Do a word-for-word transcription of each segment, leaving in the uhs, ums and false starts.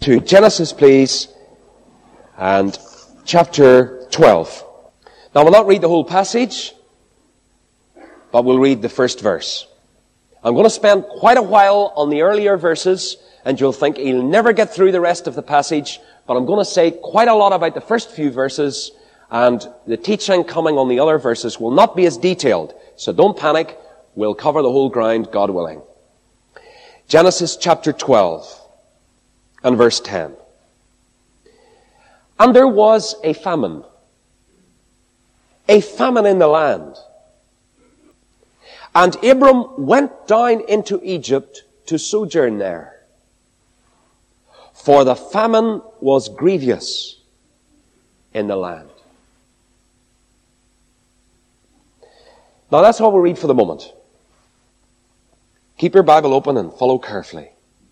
to Genesis, please, and chapter twelve. Now, we'll not read the whole passage, but we'll read the first verse. I'm going to spend quite a while on the earlier verses, and you'll think he'll never get through the rest of the passage, but I'm going to say quite a lot about the first few verses, and the teaching coming on the other verses will not be as detailed. So don't panic. We'll cover the whole ground, God willing. Genesis chapter twelve and verse ten. And there was a famine. A famine in the land. And Abram went down into Egypt to sojourn there. For the famine was grievous in the land. Now that's all we'll read for the moment. Keep your Bible open and follow carefully.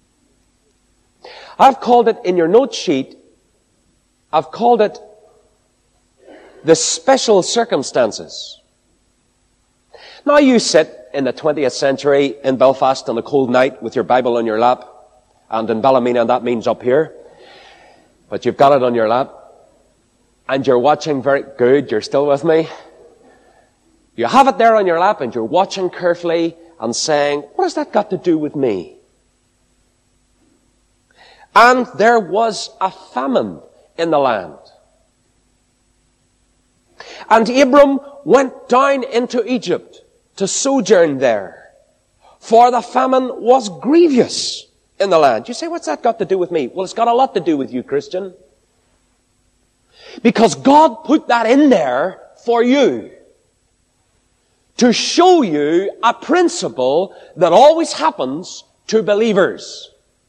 I've called it in your note sheet, I've called it the special circumstances. Now you sit in the twentieth century in Belfast on a cold night with your Bible on your lap, and in Ballymena that means up here, but you've got it on your lap, and you're watching very good, you're still with me? You have it there on your lap and you're watching carefully and saying, what has that got to do with me? And there was a famine in the land. And Abram went down into Egypt to sojourn there, for the famine was grievous in the land. You say, what's that got to do with me? Well, it's got a lot to do with you, Christian. Because God put that in there for you, to show you a principle that always happens to believers.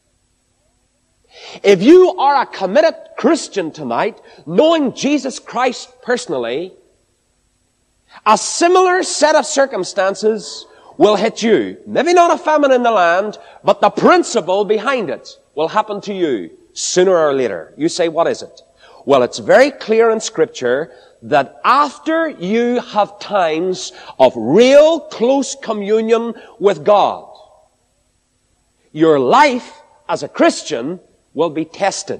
If you are a committed Christian tonight, knowing Jesus Christ personally, a similar set of circumstances will hit you. Maybe not a famine in the land, but the principle behind it will happen to you sooner or later. You say, what is it? Well, it's very clear in Scripture that after you have times of real close communion with God, your life as a Christian will be tested.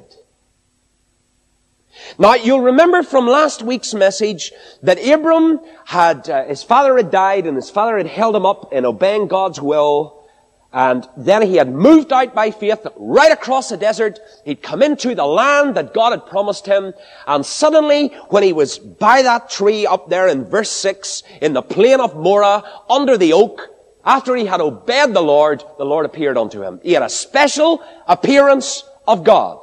Now, you'll remember from last week's message that Abram had, uh, his father had died and his father had held him up in obeying God's will. And then he had moved out by faith right across the desert. He'd come into the land that God had promised him. And suddenly, when he was by that tree up there in verse six, in the plain of Morah, under the oak, after he had obeyed the Lord, the Lord appeared unto him. He had a special appearance of God.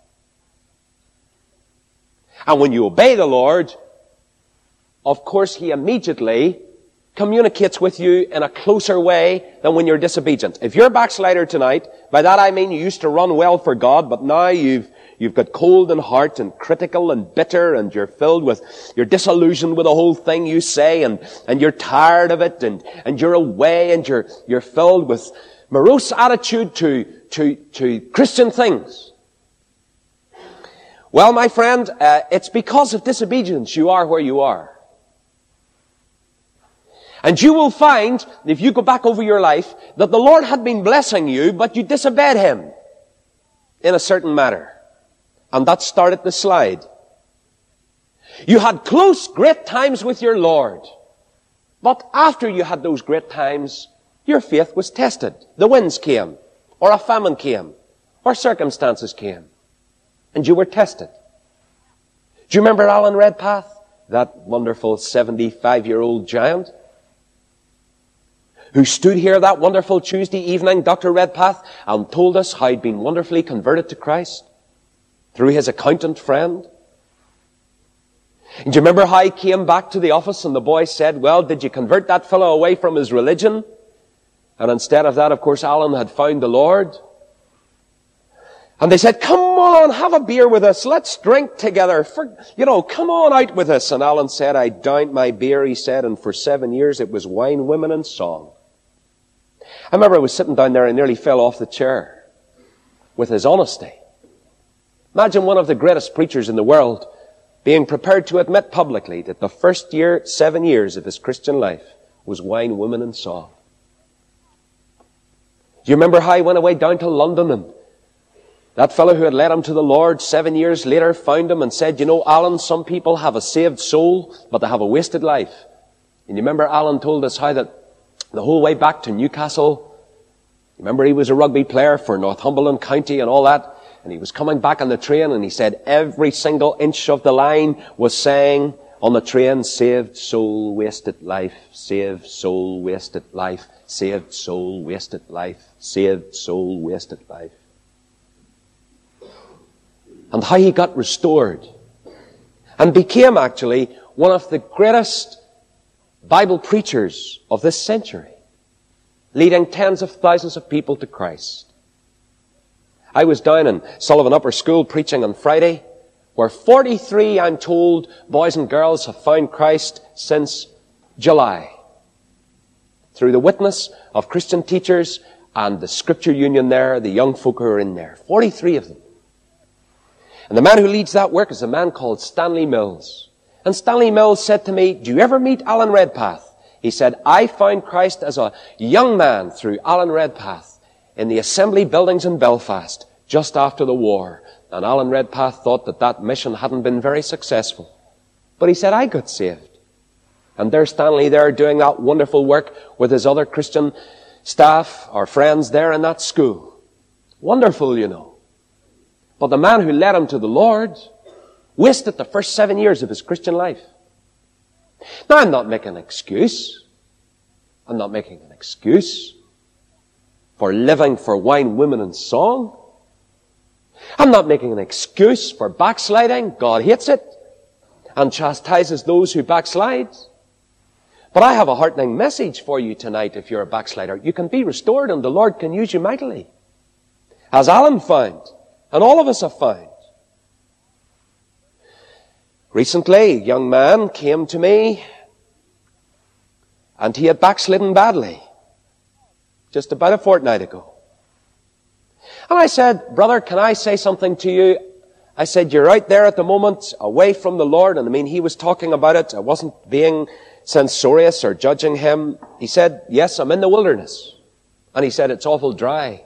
And when you obey the Lord, of course, he immediately communicates with you in a closer way than when you're disobedient. If you're a backslider tonight, by that I mean you used to run well for God, but now you've you've got cold in heart and critical and bitter, and you're filled with, you're disillusioned with the whole thing you say, and, and you're tired of it, and, and you're away, and you're you're filled with morose attitude to to to Christian things. Well, my friend, uh, it's because of disobedience you are where you are. And you will find, if you go back over your life, that the Lord had been blessing you, but you disobeyed Him in a certain matter. And that started the slide. You had close, great times with your Lord. But after you had those great times, your faith was tested. The winds came, or a famine came, or circumstances came. And you were tested. Do you remember Alan Redpath? That wonderful seventy-five-year-old giant who stood here that wonderful Tuesday evening, Doctor Redpath, and told us how he'd been wonderfully converted to Christ through his accountant friend. And do you remember how he came back to the office and the boy said, well, did you convert that fellow away from his religion? And instead of that, of course, Alan had found the Lord. And they said, come on, have a beer with us. Let's drink together. For, you know, come on out with us. And Alan said, I downed my beer, he said, and for seven years it was wine, women, and song. I remember I was sitting down there and nearly fell off the chair with his honesty. Imagine one of the greatest preachers in the world being prepared to admit publicly that the first year, seven years of his Christian life was wine, women, and song. Do you remember how he went away down to London and That fellow who had led him to the Lord seven years later found him and said, you know, Alan, some people have a saved soul, but they have a wasted life. And you remember Alan told us how that the whole way back to Newcastle, remember he was a rugby player for Northumberland County and all that, and he was coming back on the train and he said every single inch of the line was saying on the train, saved soul, wasted life, saved soul, wasted life, saved soul, wasted life, saved soul, wasted life. And how he got restored and became actually one of the greatest Bible preachers of this century, leading tens of thousands of people to Christ. I was down in Sullivan Upper School preaching on Friday, where forty-three, I'm told, boys and girls have found Christ since July, through the witness of Christian teachers and the Scripture Union there, the young folk who are in there. forty-three of them. And the man who leads that work is a man called Stanley Mills. And Stanley Mills said to me, do you ever meet Alan Redpath? He said, I found Christ as a young man through Alan Redpath in the assembly buildings in Belfast just after the war. And Alan Redpath thought that that mission hadn't been very successful. But he said, I got saved. And there's Stanley there doing that wonderful work with his other Christian staff or friends there in that school. Wonderful, you know. But the man who led him to the Lord wasted the first seven years of his Christian life. Now, I'm not making an excuse. I'm not making an excuse for living for wine, women, and song. I'm not making an excuse for backsliding. God hates it and chastises those who backslide. But I have a heartening message for you tonight if you're a backslider. You can be restored and the Lord can use you mightily. As Alan found, and all of us have found. Recently, a young man came to me and he had backslidden badly just about a fortnight ago. And I said, brother, can I say something to you? I said, you're out there at the moment, away from the Lord. And I mean, he was talking about it. I wasn't being censorious or judging him. He said, yes, I'm in the wilderness. And he said, it's awful dry.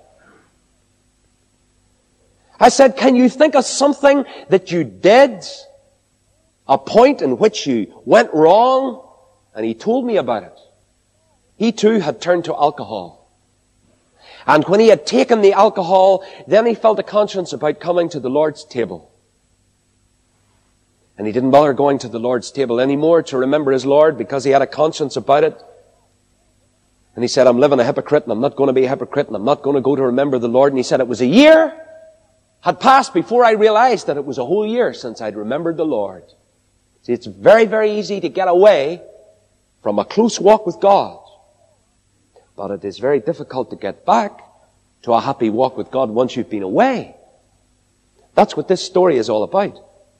I said, can you think of something that you did, a point in which you went wrong? And he told me about it. He too had turned to alcohol. And when he had taken the alcohol, then he felt a conscience about coming to the Lord's table. And he didn't bother going to the Lord's table anymore to remember his Lord because he had a conscience about it. And he said, I'm living a hypocrite and I'm not going to be a hypocrite and I'm not going to go to remember the Lord. And he said, it was a year had passed before I realized that it was a whole year since I'd remembered the Lord. See, it's very, very easy to get away from a close walk with God. But it is very difficult to get back to a happy walk with God once you've been away. That's what this story is all about.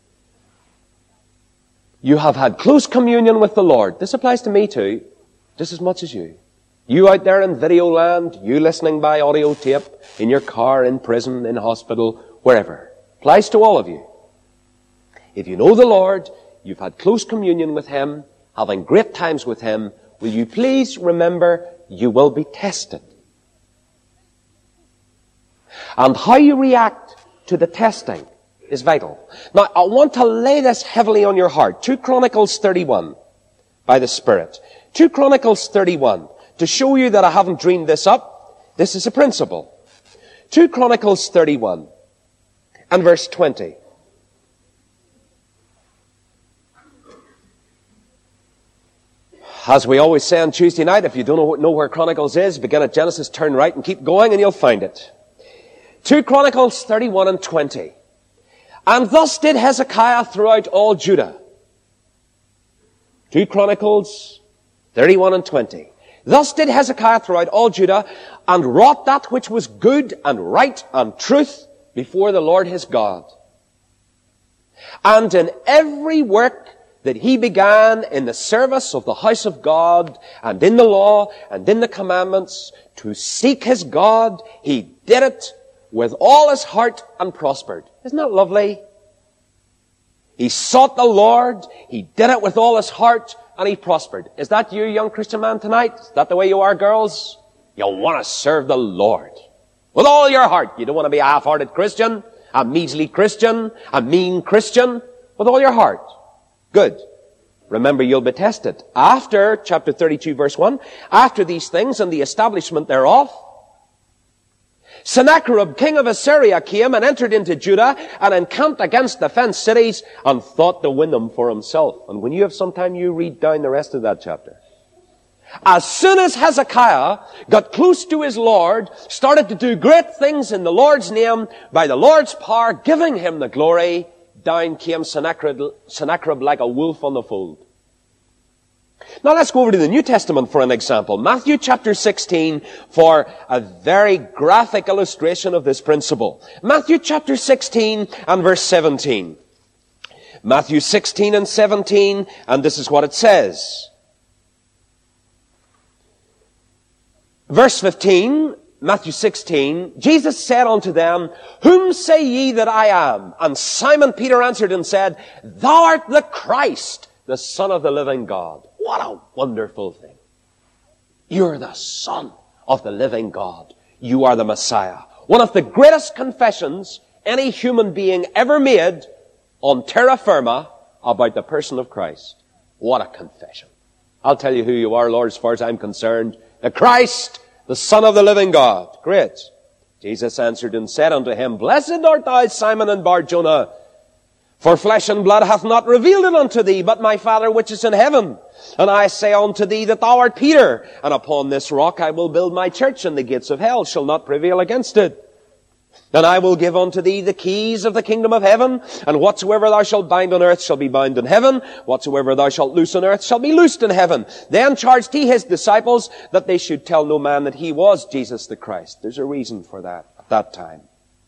You have had close communion with the Lord. This applies to me too, just as much as you. You out there in video land, you listening by audio tape, in your car, in prison, in hospital, wherever. Applies to all of you. If you know the Lord, you've had close communion with Him, having great times with Him, will you please remember you will be tested. And how you react to the testing is vital. Now, I want to lay this heavily on your heart. Two Chronicles thirty-one, by the Spirit. Two Chronicles thirty-one. To show you that I haven't dreamed this up, this is a principle. Two Chronicles thirty-one and verse twenty. As we always say on Tuesday night, if you don't know where Chronicles is, begin at Genesis, turn right and keep going and you'll find it. Two Chronicles thirty-one and twenty. And thus did Hezekiah throughout all Judah. Two Chronicles thirty-one and twenty. Thus did Hezekiah throughout all Judah, and wrought that which was good and right and truth before the Lord his God. And in every work that he began in the service of the house of God, and in the law, and in the commandments, to seek his God, he did it with all his heart and prospered. Isn't that lovely? He sought the Lord, he did it with all his heart, and he prospered. Is that you, young Christian man, tonight? Is that the way you are, girls? You want to serve the Lord. With all your heart. You don't want to be a half-hearted Christian, a measly Christian, a mean Christian. With all your heart. Good. Remember, you'll be tested. After, chapter thirty-two, verse one, after these things and the establishment thereof, Sennacherib, king of Assyria, came and entered into Judah and encamped against the fenced cities and thought to win them for himself. And when you have some time, you read down the rest of that chapter. As soon as Hezekiah got close to his Lord, started to do great things in the Lord's name, by the Lord's power, giving him the glory, down came Sennacherib, Sennacherib like a wolf on the fold. Now let's go over to the New Testament for an example. Matthew chapter sixteen for a very graphic illustration of this principle. Matthew chapter sixteen and verse seventeen. Matthew sixteen and seventeen, and this is what it says. Verse fifteen, Matthew sixteen, Jesus said unto them, Whom say ye that I am? And Simon Peter answered and said, Thou art the Christ, the Son of the living God. What a wonderful thing. You're the Son of the living God. You are the Messiah. One of the greatest confessions any human being ever made on terra firma about the person of Christ. What a confession. I'll tell you who you are, Lord, as far as I'm concerned. The Christ, the Son of the living God. Great. Jesus answered and said unto him, Blessed art thou, Simon and Bar-Jonah, for flesh and blood hath not revealed it unto thee, but my Father which is in heaven. And I say unto thee that thou art Peter, and upon this rock I will build my church, and the gates of hell shall not prevail against it. And I will give unto thee the keys of the kingdom of heaven, and whatsoever thou shalt bind on earth shall be bound in heaven, whatsoever thou shalt loose on earth shall be loosed in heaven. Then charged he his disciples that they should tell no man that he was Jesus the Christ. There's a reason for that at that time.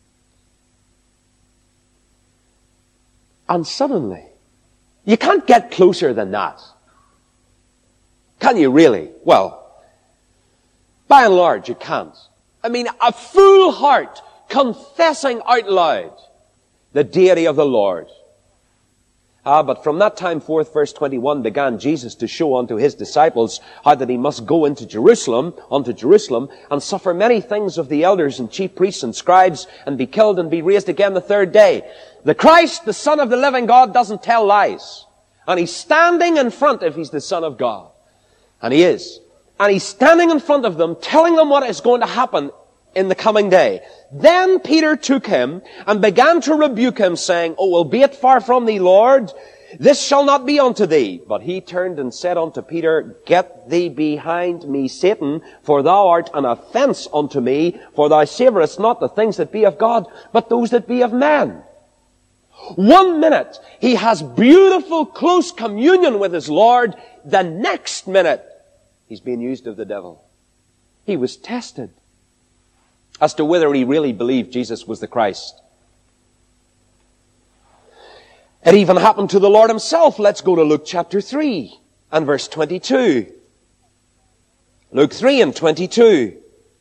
And suddenly, you can't get closer than that. Can you really? Well, by and large, you can't. I mean, a full heart confessing out loud the deity of the Lord. Ah, but from that time forth, verse twenty-one, began Jesus to show unto his disciples how that he must go into Jerusalem, unto Jerusalem, and suffer many things of the elders and chief priests and scribes, and be killed and be raised again the third day. The Christ, the Son of the living God, doesn't tell lies. And he's standing in front, if he's the Son of God. And he is. And he's standing in front of them, telling them what is going to happen in the coming day. Then Peter took him and began to rebuke him, saying, Oh, well, be it far from thee, Lord. This shall not be unto thee. But he turned and said unto Peter, Get thee behind me, Satan, for thou art an offense unto me, for thou savourest not the things that be of God, but those that be of man. One minute, he has beautiful, close communion with his Lord. The next minute, he's being used of the devil. He was tested as to whether he really believed Jesus was the Christ. It even happened to the Lord himself. Let's go to Luke chapter three and verse twenty-two. Luke three and twenty-two.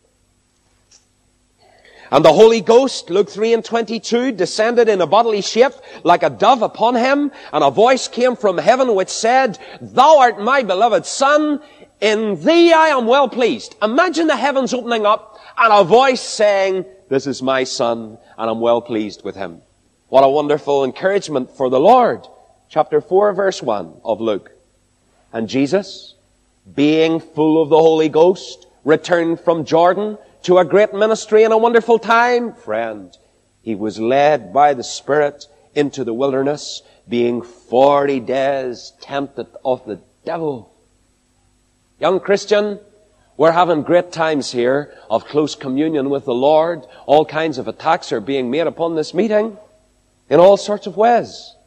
And the Holy Ghost, Luke three and twenty-two, descended in a bodily shape like a dove upon him, and a voice came from heaven which said, Thou art my beloved Son, in thee I am well pleased. Imagine the heavens opening up and a voice saying, This is my Son, and I'm well pleased with him. What a wonderful encouragement for the Lord. Chapter four, verse one of Luke. And Jesus, being full of the Holy Ghost, returned from Jordan to a great ministry and a wonderful time. Friend, he was led by the Spirit into the wilderness, being forty days tempted of the devil. Young Christian, we're having great times here of close communion with the Lord. All kinds of attacks are being made upon this meeting in all sorts of ways.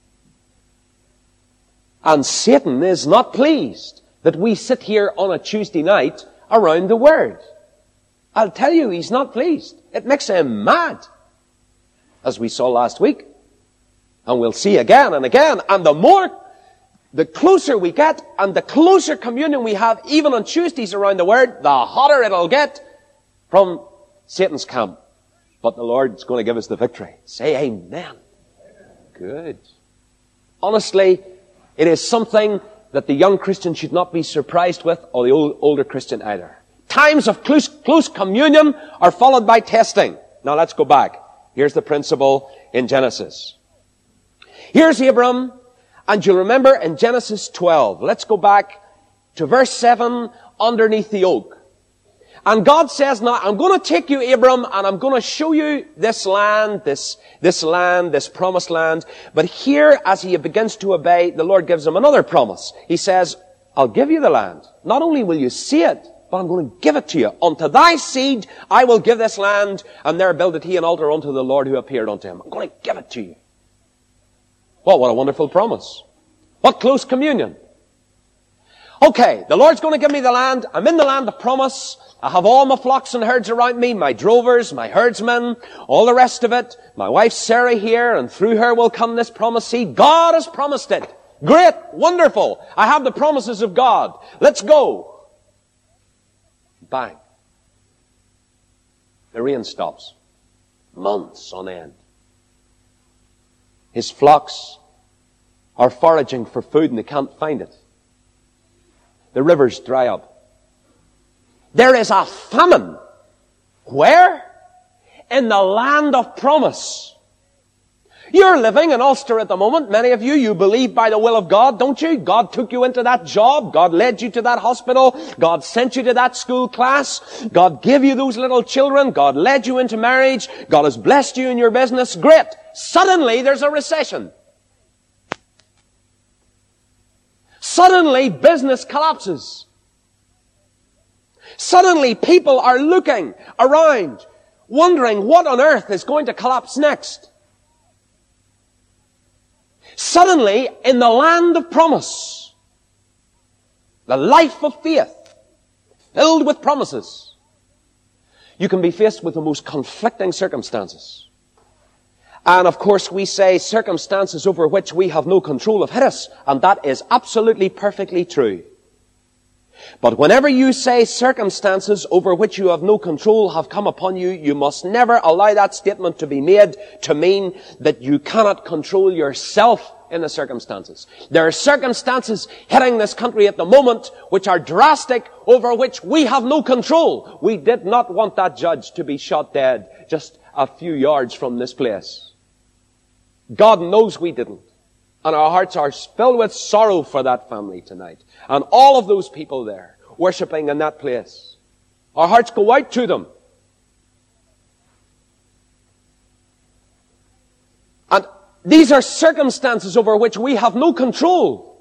And Satan is not pleased that we sit here on a Tuesday night around the Word. I'll tell you, he's not pleased. It makes him mad, as we saw last week. And we'll see again and again. And the more, the closer we get, and the closer communion we have, even on Tuesdays around the Word, the hotter it'll get from Satan's camp. But the Lord's going to give us the victory. Say amen. Good. Honestly, it is something that the young Christian should not be surprised with, or the old, older Christian either. Times of close, close communion are followed by testing. Now let's go back. Here's the principle in Genesis. Here's Abram, and you'll remember in Genesis twelve. Let's go back to verse seven, underneath the oak. And God says, now I'm going to take you, Abram, and I'm going to show you this land, this, this land, this promised land. But here, as he begins to obey, the Lord gives him another promise. He says, I'll give you the land. Not only will you see it, but I'm going to give it to you. Unto thy seed I will give this land, and there builded he an altar unto the Lord who appeared unto him. I'm going to give it to you. Well, what a wonderful promise. What close communion. Okay, the Lord's going to give me the land. I'm in the land of promise. I have all my flocks and herds around me, my drovers, my herdsmen, all the rest of it. My wife Sarah here, and through her will come this promised seed. God has promised it. Great, wonderful. I have the promises of God. Let's go. Bang. The rain stops. Months on end. His flocks are foraging for food and they can't find it. The rivers dry up. There is a famine. Where? In the land of promise. You're living in Ulster at the moment. Many of you, you believe by the will of God, don't you? God took you into that job. God led you to that hospital. God sent you to that school class. God gave you those little children. God led you into marriage. God has blessed you in your business. Great. Suddenly, there's a recession. Suddenly, business collapses. Suddenly, people are looking around, wondering what on earth is going to collapse next. Suddenly, in the land of promise, the life of faith, filled with promises, you can be faced with the most conflicting circumstances. And of course, we say circumstances over which we have no control have hit us, and that is absolutely perfectly true. But whenever you say circumstances over which you have no control have come upon you, you must never allow that statement to be made to mean that you cannot control yourself in the circumstances. There are circumstances hitting this country at the moment which are drastic, over which we have no control. We did not want that judge to be shot dead just a few yards from this place. God knows we didn't. And our hearts are filled with sorrow for that family tonight. And all of those people there, worshipping in that place. Our hearts go out to them. And these are circumstances over which we have no control.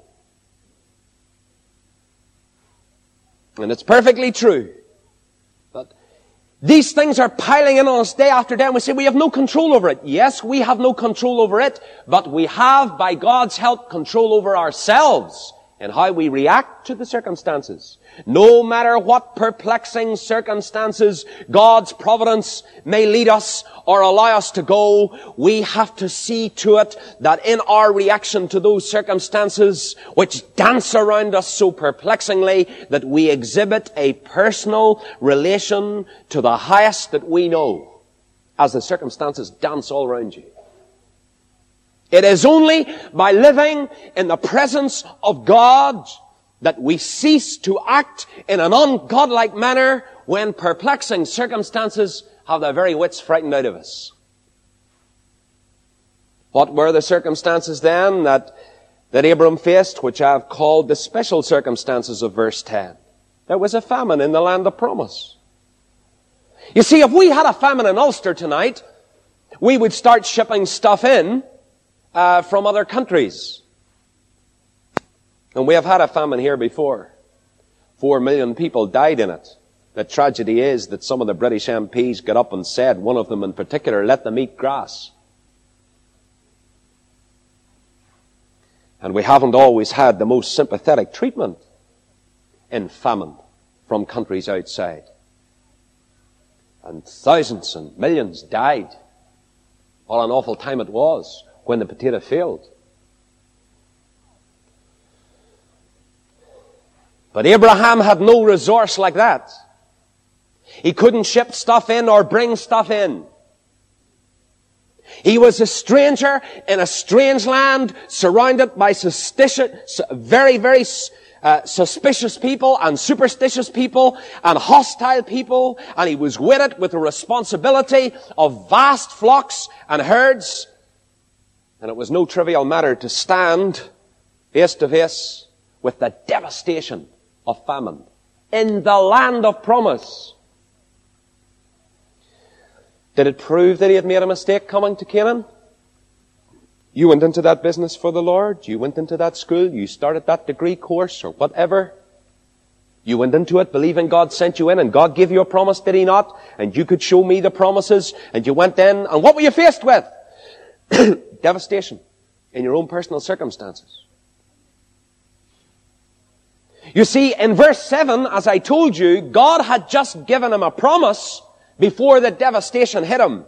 And it's perfectly true. But these things are piling in on us day after day, and we say we have no control over it. Yes, we have no control over it, but we have, by God's help, control over ourselves and how we react to the circumstances. No matter what perplexing circumstances God's providence may lead us or allow us to go, we have to see to it that in our reaction to those circumstances which dance around us so perplexingly, that we exhibit a personal relation to the highest that we know as the circumstances dance all around you. It is only by living in the presence of God that we cease to act in an ungodlike manner when perplexing circumstances have their very wits frightened out of us. What were the circumstances then that, that Abram faced, which I have called the special circumstances of verse ten? There was a famine in the land of promise. You see, if we had a famine in Ulster tonight, we would start shipping stuff in Uh, from other countries. And we have had a famine here before. Four million people died in it. The tragedy is that some of the British M Ps got up and said, one of them in particular, let them eat grass. And we haven't always had the most sympathetic treatment in famine from countries outside. And thousands and millions died. What an awful time it was when the potato failed. But Abraham had no resource like that. He couldn't ship stuff in or bring stuff in. He was a stranger in a strange land, surrounded by suspicious, very, very uh, suspicious people and superstitious people and hostile people, and he was with it with the responsibility of vast flocks and herds. And it was no trivial matter to stand face to face with the devastation of famine in the land of promise. Did it prove that he had made a mistake coming to Canaan? You went into that business for the Lord. You went into that school. You started that degree course or whatever. You went into it believing God sent you in, and God gave you a promise, did he not? And you could show me the promises, and you went in, and what were you faced with? Devastation in your own personal circumstances. You see, in verse seven, as I told you, God had just given him a promise before the devastation hit him.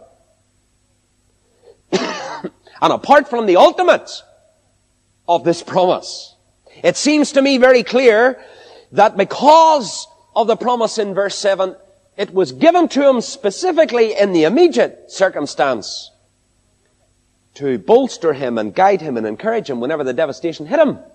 And apart from the ultimate of this promise, it seems to me very clear that because of the promise in verse seven, it was given to him specifically in the immediate circumstance to bolster him and guide him and encourage him whenever the devastation hit him.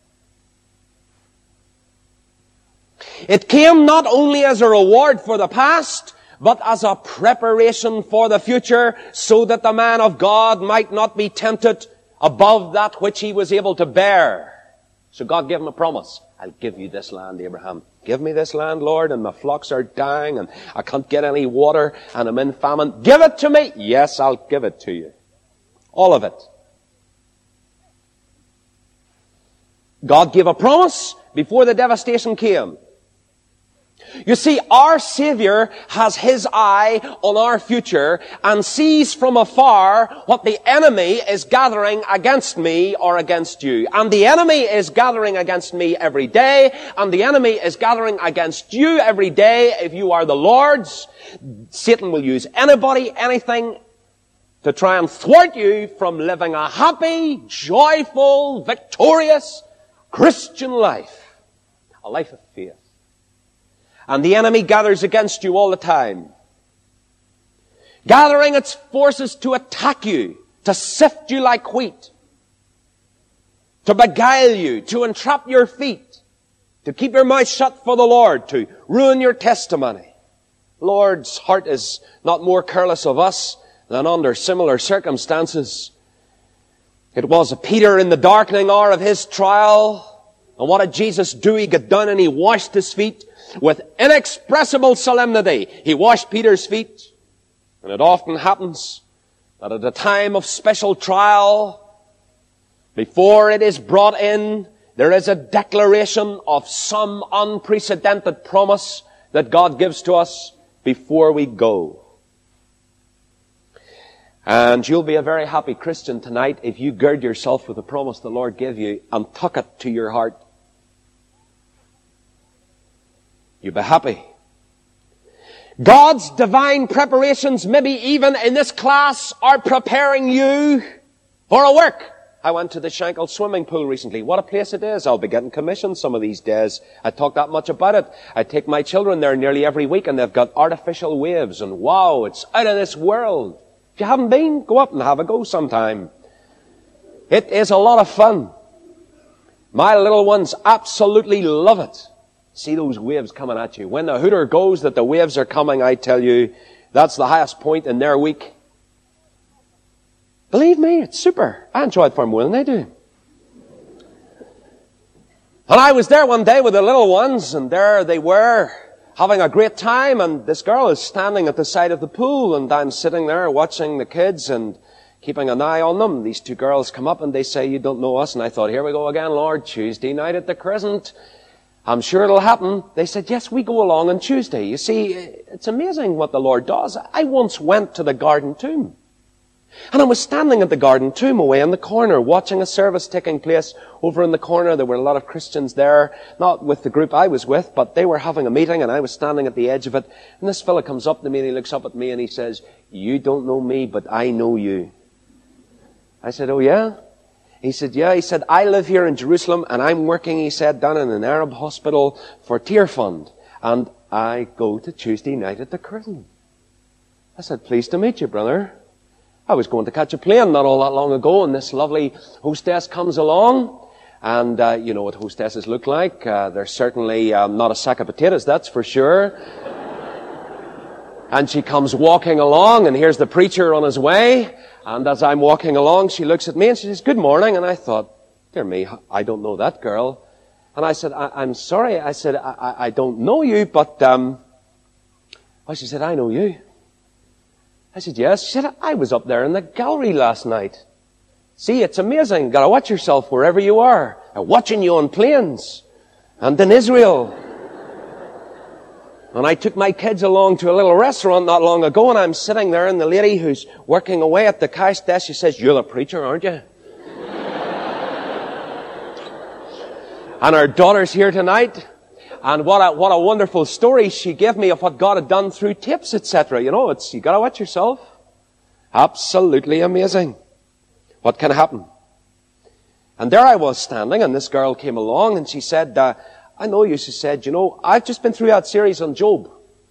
It came not only as a reward for the past, but as a preparation for the future, so that the man of God might not be tempted above that which he was able to bear. So God gave him a promise. I'll give you this land, Abraham. Give me this land, Lord, and my flocks are dying, and I can't get any water, and I'm in famine. Give it to me. Yes, I'll give it to you. All of it. God gave a promise before the devastation came. You see, our Savior has his eye on our future and sees from afar what the enemy is gathering against me or against you. And the enemy is gathering against me every day, and the enemy is gathering against you every day if you are the Lord's. Satan will use anybody, anything, to try and thwart you from living a happy, joyful, victorious Christian life. A life of faith. And the enemy gathers against you all the time, gathering its forces to attack you, to sift you like wheat, to beguile you, to entrap your feet, to keep your mouth shut for the Lord, to ruin your testimony. The Lord's heart is not more careless of us than under similar circumstances. It was a Peter in the darkening hour of his trial. And what did Jesus do? He got down and he washed his feet. With inexpressible solemnity, he washed Peter's feet. And it often happens that at a time of special trial, before it is brought in, there is a declaration of some unprecedented promise that God gives to us before we go. And you'll be a very happy Christian tonight if you gird yourself with the promise the Lord gave you and tuck it to your heart. You'll be happy. God's divine preparations, maybe even in this class, are preparing you for a work. I went to the Shankill swimming pool recently. What a place it is. I'll be getting commissioned some of these days. I talk that much about it. I take my children there nearly every week, and they've got artificial waves, and wow, it's out of this world. If you haven't been, go up and have a go sometime. It is a lot of fun. My little ones absolutely love it. See those waves coming at you. When the hooter goes that the waves are coming, I tell you, that's the highest point in their week. Believe me, it's super. I enjoy it far more than they do. And I was there one day with the little ones, and there they were, having a great time, and this girl is standing at the side of the pool, and I'm sitting there watching the kids and keeping an eye on them. These two girls come up and they say, "You don't know us." And I thought, here we go again, Lord, Tuesday night at the Crescent. I'm sure it'll happen. They said, "Yes, we go along on Tuesday." You see, it's amazing what the Lord does. I once went to the Garden Tomb. And I was standing at the Garden Tomb away in the corner, watching a service taking place over in the corner. There were a lot of Christians there, not with the group I was with, but they were having a meeting, and I was standing at the edge of it. And this fella comes up to me, and he looks up at me, and he says, "You don't know me, but I know you." I said, "Oh yeah?" He said, "Yeah." He said, "I live here in Jerusalem, and I'm working," he said, "down in an Arab hospital for Tear Fund. And I go to Tuesday night at the Crescent." I said, "Pleased to meet you, brother." I was going to catch a plane not all that long ago, and this lovely hostess comes along, And uh, you know what hostesses look like. Uh, they're certainly um, not a sack of potatoes, that's for sure. And she comes walking along, and here's the preacher on his way. And as I'm walking along, she looks at me and she says, "Good morning." And I thought, dear me, I don't know that girl. And I said, I- I'm sorry. I said, I, I-, I don't know you, but... Um... Well, she said, "I know you." I said, "Yes." She said, "I was up there in the gallery last night. See, it's amazing. Gotta watch yourself wherever you are. They're watching you on planes. And in Israel. And I took my kids along to a little restaurant not long ago, and I'm sitting there, and the lady who's working away at the cash desk, she says, "You're the preacher, aren't you?" And our daughter's here tonight. And what a, what a wonderful story she gave me of what God had done through tapes, et cetera. You know, it's, you gotta watch yourself. Absolutely amazing. What can happen? And there I was standing, and this girl came along, and she said, uh, "I know you." She said, "You know, I've just been through that series on Job."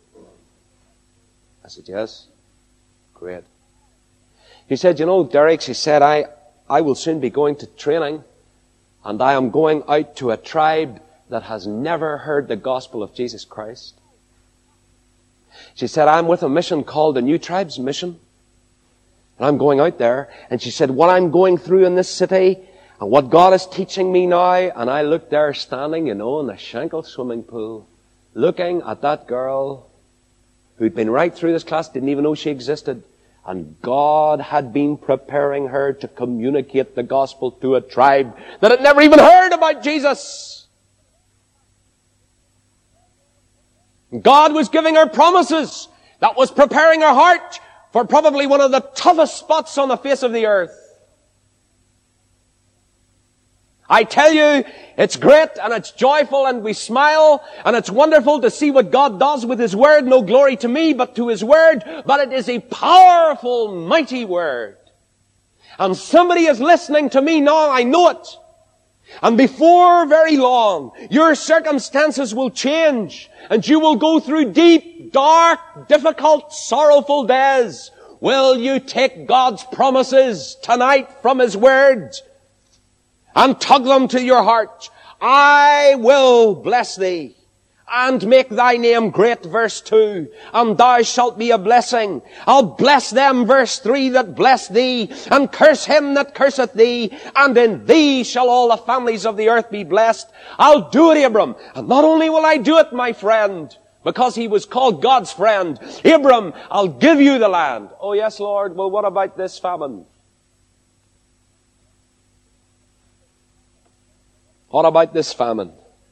I said, "Yes." "Great." She said, "You know, Derek," she said, I, I will soon be going to training, and I am going out to a tribe that has never heard the gospel of Jesus Christ." She said, "I'm with a mission called the New Tribes Mission. And I'm going out there." And she said, "What I'm going through in this city, and what God is teaching me now," and I looked there standing, you know, in the Shankill swimming pool, looking at that girl who'd been right through this class, didn't even know she existed. And God had been preparing her to communicate the gospel to a tribe that had never even heard about Jesus. God was giving her promises that was preparing her heart for probably one of the toughest spots on the face of the earth. I tell you, it's great and it's joyful and we smile and it's wonderful to see what God does with His Word. No glory to me, but to His Word. But it is a powerful, mighty Word. And somebody is listening to me now, I know it. And before very long, your circumstances will change and you will go through deep, dark, difficult, sorrowful days. Will you take God's promises tonight from His Word and tug them to your heart? "I will bless thee and make thy name great," verse two, "and thou shalt be a blessing. I'll bless them," verse three, "that bless thee, and curse him that curseth thee, and in thee shall all the families of the earth be blessed." I'll do it, Abram. And not only will I do it, my friend, because he was called God's friend. "Abram, I'll give you the land." "Oh yes, Lord." "Well, what about this famine? What about this famine?"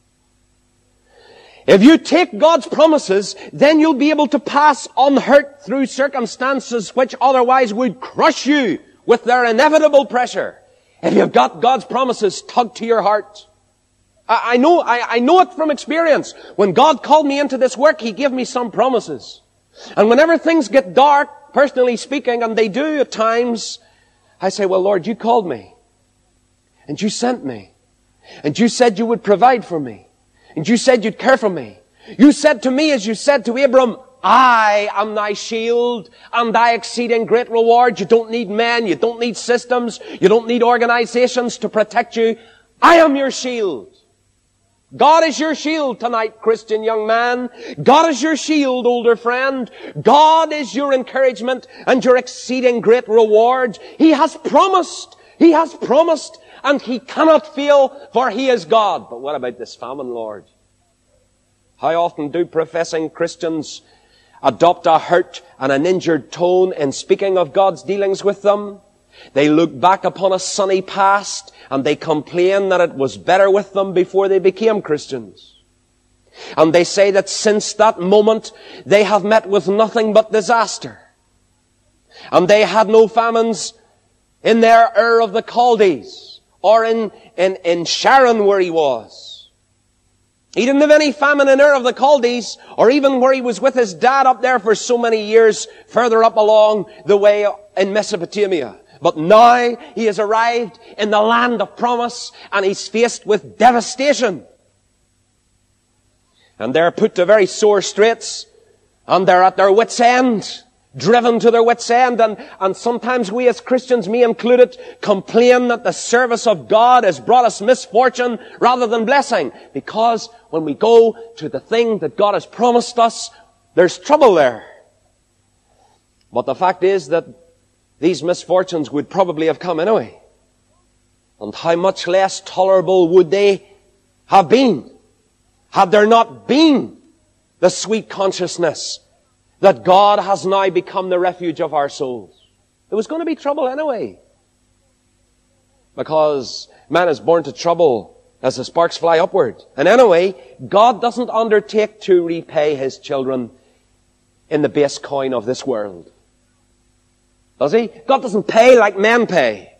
If you take God's promises, then you'll be able to pass unhurt through circumstances which otherwise would crush you with their inevitable pressure. If you've got God's promises tugged to your heart. I, I know, I, I know it from experience. When God called me into this work, He gave me some promises. And whenever things get dark, personally speaking, and they do at times, I say, "Well, Lord, you called me. And you sent me. And you said you would provide for me. And you said you'd care for me. You said to me, as you said to Abram, I am thy shield and thy exceeding great reward." You don't need men. You don't need systems. You don't need organizations to protect you. I am your shield. God is your shield tonight, Christian young man. God is your shield, older friend. God is your encouragement and your exceeding great reward. He has promised. He has promised. And He cannot fail, for He is God. But what about this famine, Lord? How often do professing Christians adopt a hurt and an injured tone in speaking of God's dealings with them? They look back upon a sunny past and they complain that it was better with them before they became Christians. And they say that since that moment they have met with nothing but disaster. And they had no famines in their Ur of the Chaldees. Or in, in, in Sharon where he was. He didn't have any famine in Ur of the Chaldees, or even where he was with his dad up there for so many years, further up along the way in Mesopotamia. But now he has arrived in the land of promise, and he's faced with devastation. And they're put to very sore straits, and they're at their wits' end, driven to their wits' end, and, and sometimes we as Christians, me included, complain that the service of God has brought us misfortune rather than blessing. Because when we go to the thing that God has promised us, there's trouble there. But the fact is that these misfortunes would probably have come anyway. And how much less tolerable would they have been had there not been the sweet consciousness that God has now become the refuge of our souls. There was going to be trouble anyway. Because man is born to trouble as the sparks fly upward. And anyway, God doesn't undertake to repay His children in the base coin of this world. Does He? God doesn't pay like men pay.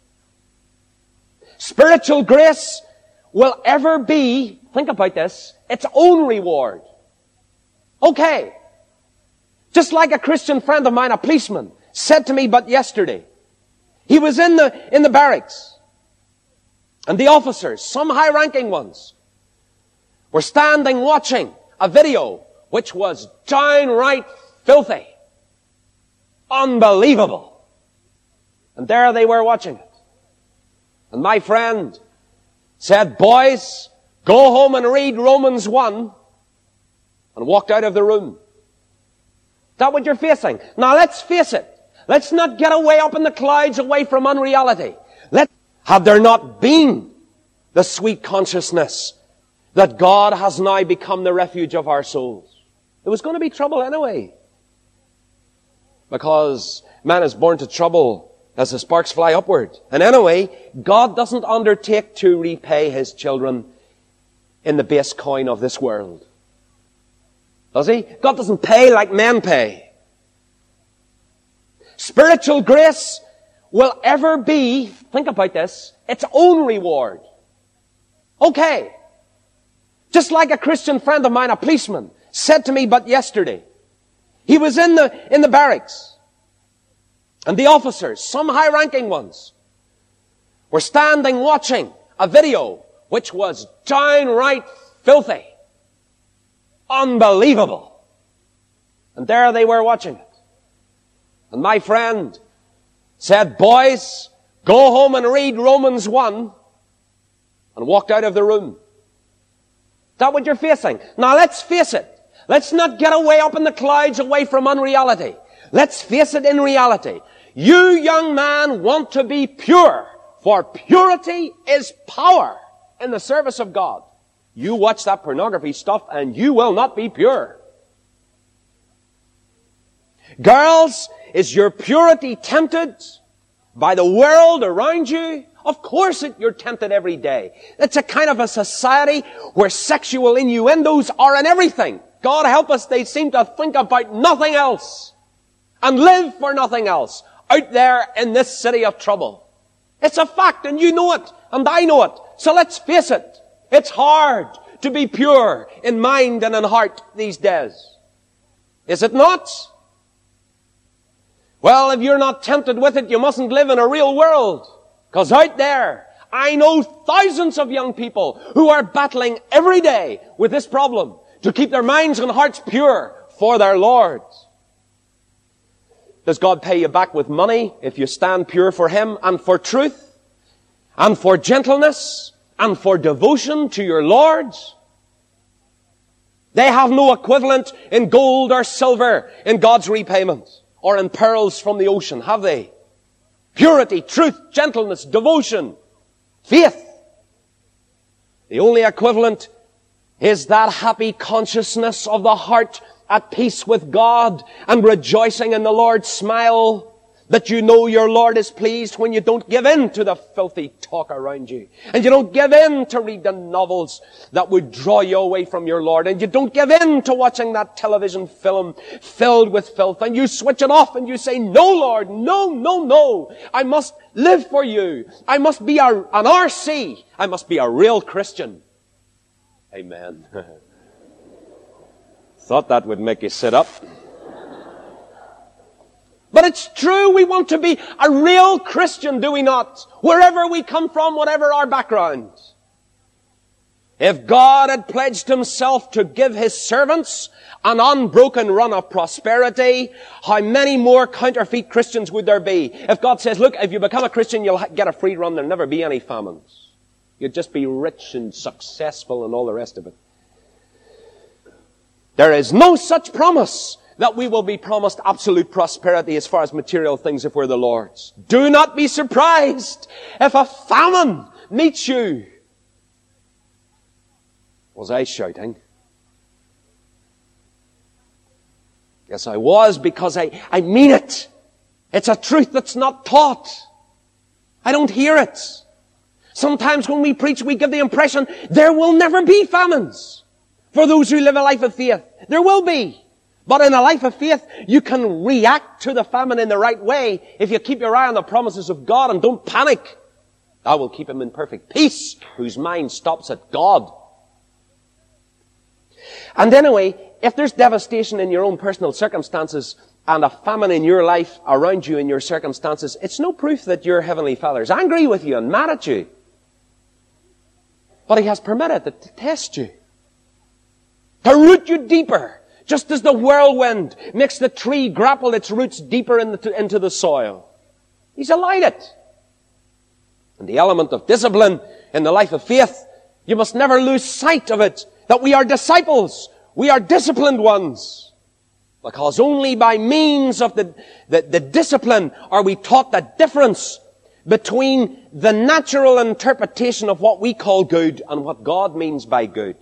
Spiritual grace will ever be, think about this, its own reward. Okay. Just like a Christian friend of mine, a policeman, said to me but yesterday. He was in the, in the barracks. And the officers, some high-ranking ones, were standing watching a video which was downright filthy. Unbelievable. And there they were watching it. And my friend said, boys, go home and read Romans one, and walked out of the room. Is that what you're facing? Now let's face it. Let's not get away up in the clouds away from unreality. Let, had there not been the sweet consciousness that God has now become the refuge of our souls, there was going to be trouble anyway. Because man is born to trouble as the sparks fly upward. And anyway, God doesn't undertake to repay His children in the base coin of this world. Does He? God doesn't pay like men pay. Spiritual grace will ever be, think about this, its own reward. Okay. Just like a Christian friend of mine, a policeman, said to me but yesterday. He was in the, in the barracks. And the officers, some high-ranking ones, were standing watching a video which was downright filthy. Unbelievable. And there they were watching it. And my friend said, boys, go home and read Romans one, and walked out of the room. Is that what you're facing? Now let's face it. Let's not get away up in the clouds away from unreality. Let's face it in reality. You, young man, want to be pure, for purity is power in the service of God. You watch that pornography stuff and you will not be pure. Girls, is your purity tempted by the world around you? Of course it, you're tempted every day. It's a kind of a society where sexual innuendos are in everything. God help us, they seem to think about nothing else and live for nothing else out there in this city of trouble. It's a fact, and you know it, and I know it. So let's face it. It's hard to be pure in mind and in heart these days. Is it not? Well, if you're not tempted with it, you mustn't live in a real world. Because out there, I know thousands of young people who are battling every day with this problem to keep their minds and hearts pure for their Lord. Does God pay you back with money if you stand pure for Him and for truth and for gentleness and for devotion to your Lord? They have no equivalent in gold or silver in God's repayment or in pearls from the ocean, have they? Purity, truth, gentleness, devotion, faith. The only equivalent is that happy consciousness of the heart at peace with God and rejoicing in the Lord's smile, that you know your Lord is pleased when you don't give in to the filthy talk around you. And you don't give in to read the novels that would draw you away from your Lord. And you don't give in to watching that television film filled with filth. And you switch it off and you say, no, Lord, no, no, no. I must live for you. I must be a, an R C. I must be a real Christian. Amen. Thought that would make you sit up. But it's true, we want to be a real Christian, do we not? Wherever we come from, whatever our background. If God had pledged himself to give his servants an unbroken run of prosperity, how many more counterfeit Christians would there be? If God says, look, if you become a Christian, you'll get a free run, there'll never be any famines. You'd just be rich and successful and all the rest of it. There is no such promise that we will be promised absolute prosperity as far as material things if we're the Lord's. Do not be surprised if a famine meets you. Was I shouting? Yes, I was, because I, I mean it. It's a truth that's not taught. I don't hear it. Sometimes when we preach, we give the impression there will never be famines for those who live a life of faith. There will be. But in a life of faith, you can react to the famine in the right way if you keep your eye on the promises of God and don't panic. That will keep him in perfect peace, whose mind stops at God. And anyway, if there's devastation in your own personal circumstances and a famine in your life around you in your circumstances, it's no proof that your Heavenly Father is angry with you and mad at you. But he has permitted it to test you, to root you deeper. Just as the whirlwind makes the tree grapple its roots deeper into the soil. He's allowed it. And the element of discipline in the life of faith, you must never lose sight of it, that we are disciples. We are disciplined ones. Because only by means of the, the, the discipline are we taught the difference between the natural interpretation of what we call good and what God means by good.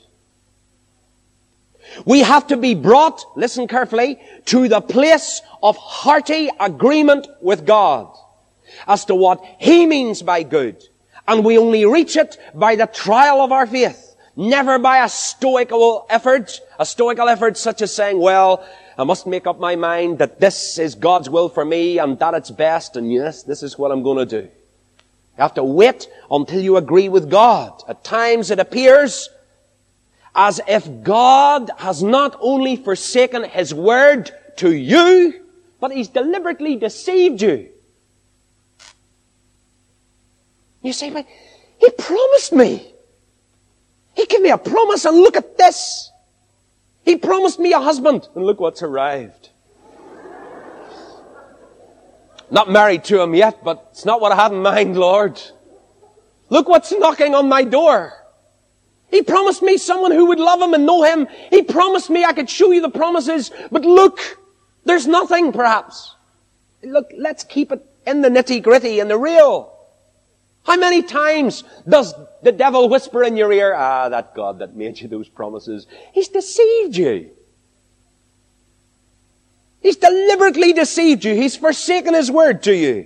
We have to be brought, listen carefully, to the place of hearty agreement with God as to what He means by good. And we only reach it by the trial of our faith, never by a stoical effort, a stoical effort such as saying, well, I must make up my mind that this is God's will for me and that it's best, and yes, this is what I'm going to do. You have to wait until you agree with God. At times it appears as if God has not only forsaken His word to you, but He's deliberately deceived you. You say, but He promised me. He gave me a promise, and look at this. He promised me a husband, and look what's arrived. Not married to him yet, but it's not what I had in mind, Lord. Look what's knocking on my door. He promised me someone who would love Him and know Him. He promised me I could show you the promises. But look, there's nothing perhaps. Look, let's keep it in the nitty-gritty and the real. How many times does the devil whisper in your ear, ah, that God that made you those promises, he's deceived you. He's deliberately deceived you. He's forsaken His word to you.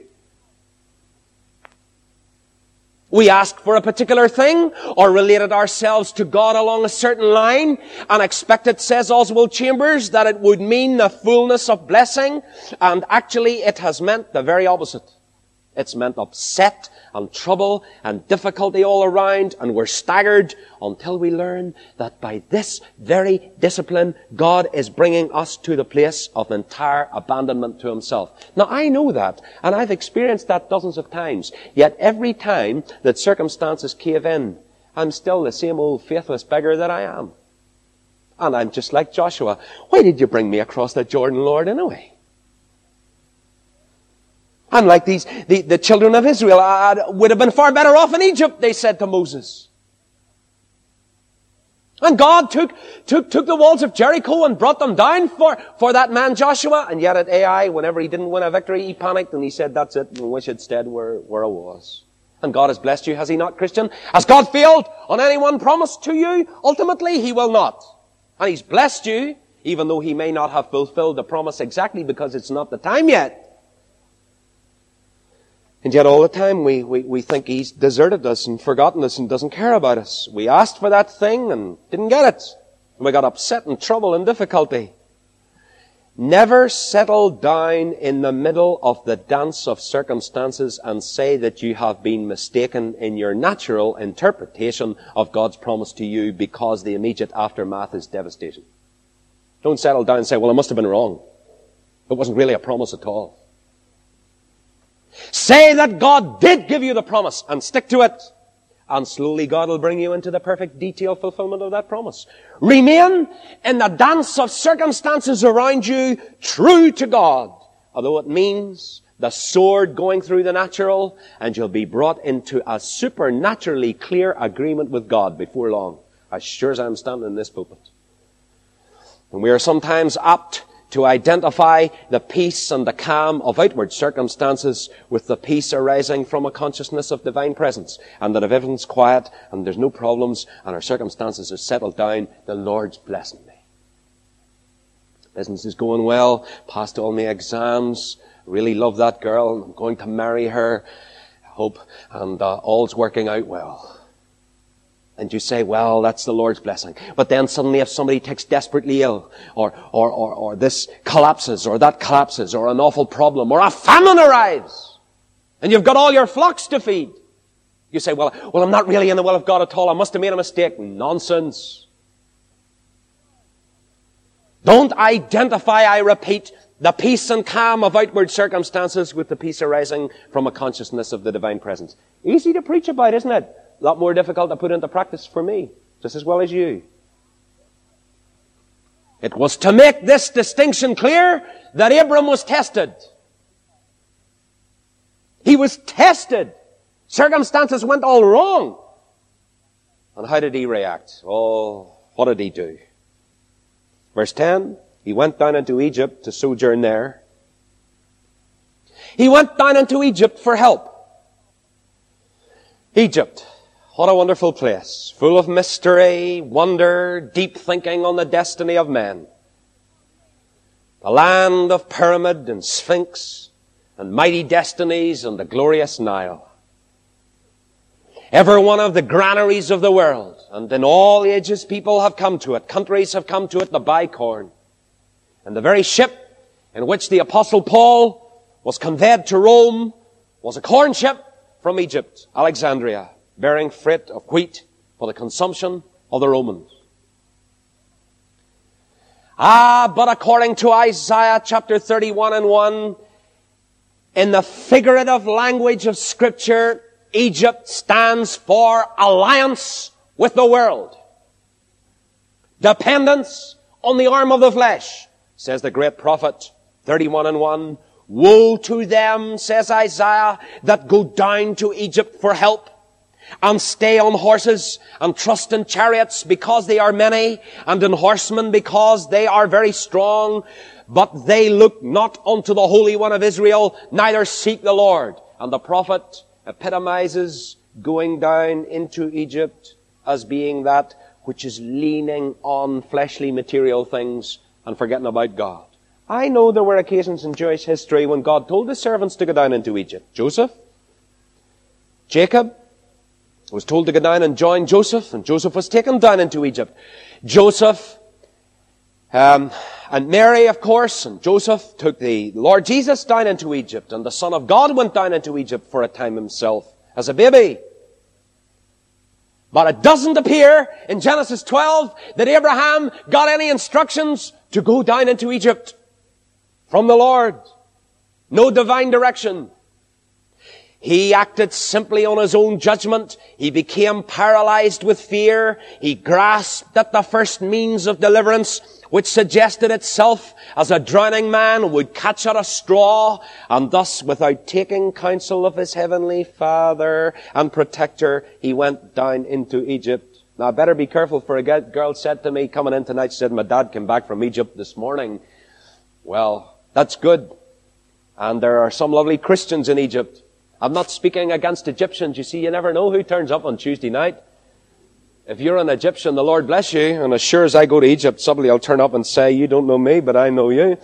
We ask for a particular thing or related ourselves to God along a certain line and expected, says Oswald Chambers, that it would mean the fullness of blessing, and actually it has meant the very opposite. It's meant upset and trouble and difficulty all around, and we're staggered until we learn that by this very discipline, God is bringing us to the place of entire abandonment to Himself. Now, I know that, and I've experienced that dozens of times. Yet every time that circumstances cave in, I'm still the same old faithless beggar that I am. And I'm just like Joshua. Why did you bring me across the Jordan, Lord, anyway? I'm like these, the, the children of Israel. I would have been far better off in Egypt, they said to Moses. And God took, took, took the walls of Jericho and brought them down for, for that man Joshua. And yet at Ai, whenever he didn't win a victory, he panicked and he said, that's it, I wish I'd stayed where, where I was. And God has blessed you, has He not, Christian? Has God failed on any one promise to you? Ultimately, He will not. And He's blessed you, even though He may not have fulfilled the promise exactly because it's not the time yet. And yet all the time we, we, we think He's deserted us and forgotten us and doesn't care about us. We asked for that thing and didn't get it. And we got upset and trouble and difficulty. Never settle down in the middle of the dance of circumstances and say that you have been mistaken in your natural interpretation of God's promise to you because the immediate aftermath is devastation. Don't settle down and say, well, I must have been wrong. It wasn't really a promise at all. Say that God did give you the promise and stick to it. And slowly God will bring you into the perfect detailed fulfillment of that promise. Remain in the dance of circumstances around you, true to God. Although it means the sword going through the natural, and you'll be brought into a supernaturally clear agreement with God before long. As sure as I'm standing in this pulpit. And we are sometimes apt to identify the peace and the calm of outward circumstances with the peace arising from a consciousness of divine presence. And that if everything's quiet and there's no problems and our circumstances are settled down, the Lord's blessing me. Business is going well, passed all my exams, really love that girl, I'm going to marry her, I hope, and uh, all's working out well. And you say, well, that's the Lord's blessing. But then suddenly if somebody takes desperately ill, or, or, or, or this collapses, or that collapses, or an awful problem, or a famine arrives, and you've got all your flocks to feed, you say, well, well, I'm not really in the will of God at all. I must have made a mistake. Nonsense. Don't identify, I repeat, the peace and calm of outward circumstances with the peace arising from a consciousness of the divine presence. Easy to preach about, isn't it? A lot more difficult to put into practice for me, just as well as you. It was to make this distinction clear that Abram was tested. He was tested. Circumstances went all wrong. And how did he react? Oh, what did he do? Verse ten, he went down into Egypt to sojourn there. He went down into Egypt for help. Egypt. What a wonderful place, full of mystery, wonder, deep thinking on the destiny of men. The land of pyramid and sphinx and mighty destinies and the glorious Nile. Ever one of the granaries of the world, and in all ages people have come to it, countries have come to it to buy corn. And the very ship in which the Apostle Paul was conveyed to Rome was a corn ship from Egypt, Alexandria, bearing freight of wheat for the consumption of the Romans. Ah, but according to Isaiah chapter thirty-one and one, in the figurative language of Scripture, Egypt stands for alliance with the world. Dependence on the arm of the flesh, says the great prophet, thirty-one and one. Woe to them, says Isaiah, that go down to Egypt for help, and stay on horses, and trust in chariots because they are many, and in horsemen because they are very strong. But they look not unto the Holy One of Israel, neither seek the Lord. And the prophet epitomizes going down into Egypt as being that which is leaning on fleshly material things and forgetting about God. I know there were occasions in Jewish history when God told his servants to go down into Egypt. Joseph, Jacob was told to go down and join Joseph, and Joseph was taken down into Egypt. Joseph um, and Mary, of course, and Joseph took the Lord Jesus down into Egypt, and the Son of God went down into Egypt for a time himself as a baby. But it doesn't appear in Genesis twelve that Abraham got any instructions to go down into Egypt from the Lord. No divine direction. He acted simply on his own judgment. He became paralyzed with fear. He grasped at the first means of deliverance, which suggested itself as a drowning man would catch at a straw, and thus, without taking counsel of his heavenly Father and Protector, he went down into Egypt. Now, I better be careful, for a girl said to me coming in tonight, she said, my dad came back from Egypt this morning. Well, that's good. And there are some lovely Christians in Egypt. I'm not speaking against Egyptians. You see, you never know who turns up on Tuesday night. If you're an Egyptian, the Lord bless you. And as sure as I go to Egypt, somebody will turn up and say, you don't know me, but I know you.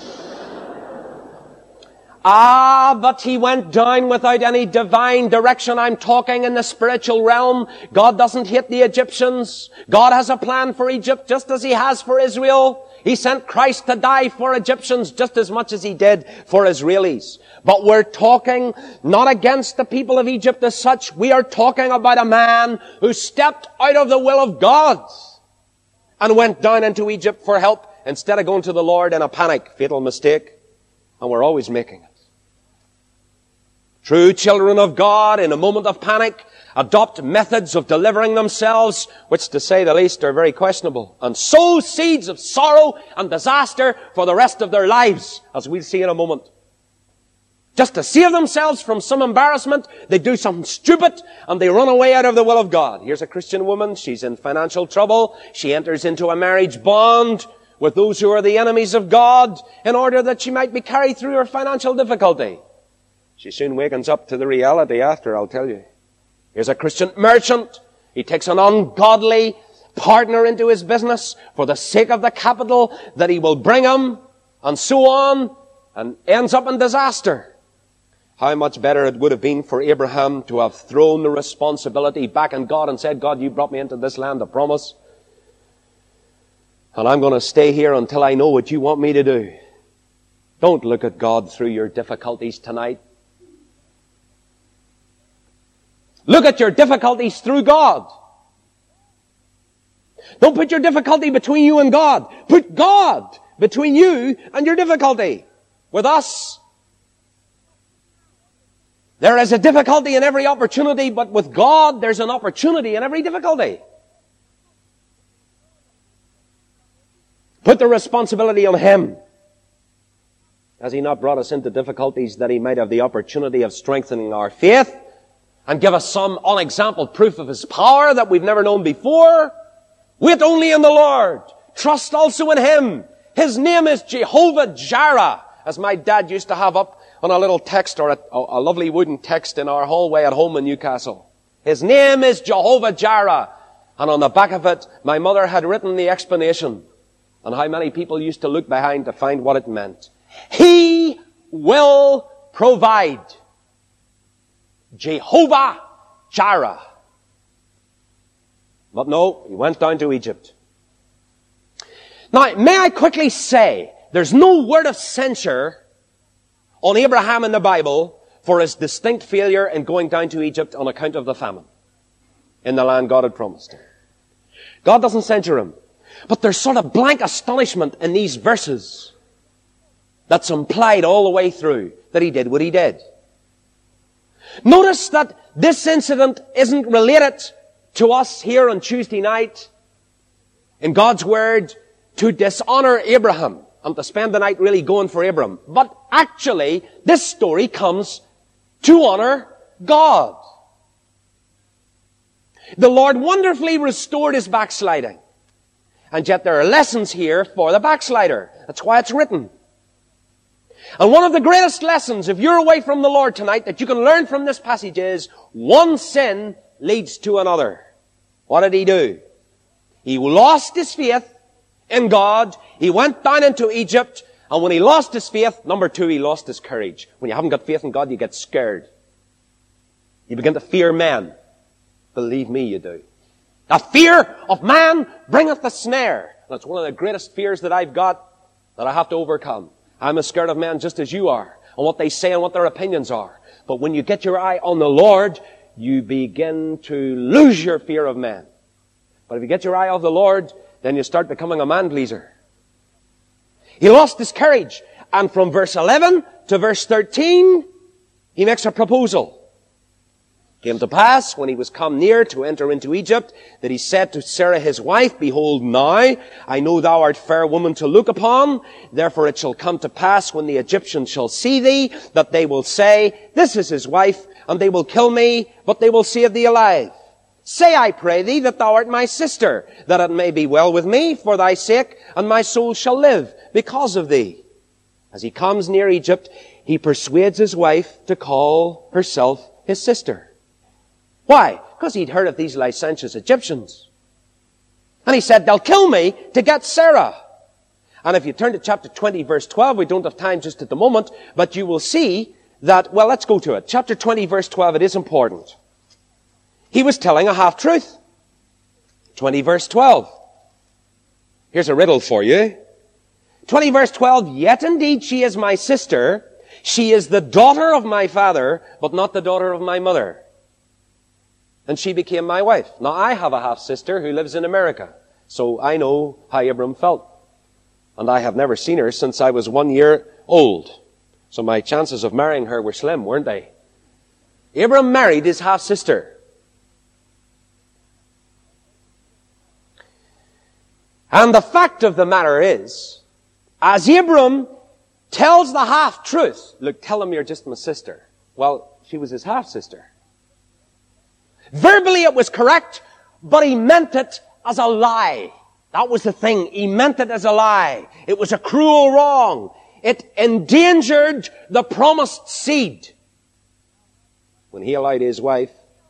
Ah, but he went down without any divine direction. I'm talking in the spiritual realm. God doesn't hate the Egyptians. God has a plan for Egypt just as he has for Israel. He sent Christ to die for Egyptians just as much as he did for Israelis. But we're talking not against the people of Egypt as such. We are talking about a man who stepped out of the will of God and went down into Egypt for help instead of going to the Lord in a panic. Fatal mistake. And we're always making it. True children of God, in a moment of panic, adopt methods of delivering themselves, which to say the least are very questionable, and sow seeds of sorrow and disaster for the rest of their lives, as we'll see in a moment. Just to save themselves from some embarrassment, they do something stupid and they run away out of the will of God. Here's a Christian woman, she's in financial trouble, she enters into a marriage bond with those who are the enemies of God in order that she might be carried through her financial difficulty. She soon wakens up to the reality after, I'll tell you. Here's a Christian merchant. He takes an ungodly partner into his business for the sake of the capital that he will bring him, and so on, and ends up in disaster. How much better it would have been for Abraham to have thrown the responsibility back on God and said, God, you brought me into this land of promise, and I'm going to stay here until I know what you want me to do. Don't look at God through your difficulties tonight. Look at your difficulties through God. Don't put your difficulty between you and God. Put God between you and your difficulty. With us, there is a difficulty in every opportunity, but with God, there's an opportunity in every difficulty. Put the responsibility on Him. Has He not brought us into difficulties that He might have the opportunity of strengthening our faith and give us some unexampled proof of His power that we've never known before? Wait only in the Lord. Trust also in Him. His name is Jehovah Jireh, as my dad used to have up on a little text, or a, a lovely wooden text in our hallway at home in Newcastle. His name is Jehovah Jireh. And on the back of it, my mother had written the explanation, and how many people used to look behind to find what it meant. He will provide. Jehovah Jireh. But no, he went down to Egypt. Now, may I quickly say, there's no word of censure on Abraham in the Bible for his distinct failure in going down to Egypt on account of the famine in the land God had promised him. God doesn't censure him. But there's sort of blank astonishment in these verses that's implied all the way through that he did what he did. Notice that this incident isn't related to us here on Tuesday night in God's Word to dishonor Abraham and to spend the night really going for Abraham. But actually, this story comes to honor God. The Lord wonderfully restored his backsliding. And yet there are lessons here for the backslider. That's why it's written. And one of the greatest lessons, if you're away from the Lord tonight, that you can learn from this passage is, one sin leads to another. What did he do? He lost his faith in God. He went down into Egypt. And when he lost his faith, number two, he lost his courage. When you haven't got faith in God, you get scared. You begin to fear men. Believe me, you do. The fear of man bringeth a snare. That's one of the greatest fears that I've got that I have to overcome. I'm as scared of men just as you are, and what they say and what their opinions are. But when you get your eye on the Lord, you begin to lose your fear of men. But if you get your eye off the Lord, then you start becoming a man-pleaser. He lost his courage. And from verse eleven to verse thirteen, he makes a proposal. Came to pass, when he was come near to enter into Egypt, that he said to Sarah his wife, Behold now, I know thou art fair woman to look upon. Therefore it shall come to pass, when the Egyptians shall see thee, that they will say, This is his wife, and they will kill me, but they will save thee alive. Say, I pray thee, that thou art my sister, that it may be well with me for thy sake, and my soul shall live because of thee. As he comes near Egypt, he persuades his wife to call herself his sister. Why? Because he'd heard of these licentious Egyptians. And he said, they'll kill me to get Sarah. And if you turn to chapter twenty, verse twelve, we don't have time just at the moment, but you will see that, well, let's go to it. Chapter twenty, verse twelve, it is important. He was telling a half-truth. twenty, verse twelve. Here's a riddle for you. twenty, verse twelve, Yet indeed she is my sister. She is the daughter of my father, but not the daughter of my mother. And she became my wife. Now, I have a half-sister who lives in America, so I know how Abram felt. And I have never seen her since I was one year old. So my chances of marrying her were slim, weren't they? Abram married his half-sister. And the fact of the matter is, as Abram tells the half-truth, look, tell him you're just my sister. Well, she was his half-sister. Verbally it was correct, but he meant it as a lie. That was the thing. He meant it as a lie. It was a cruel wrong. It endangered the promised seed when he allowed his wife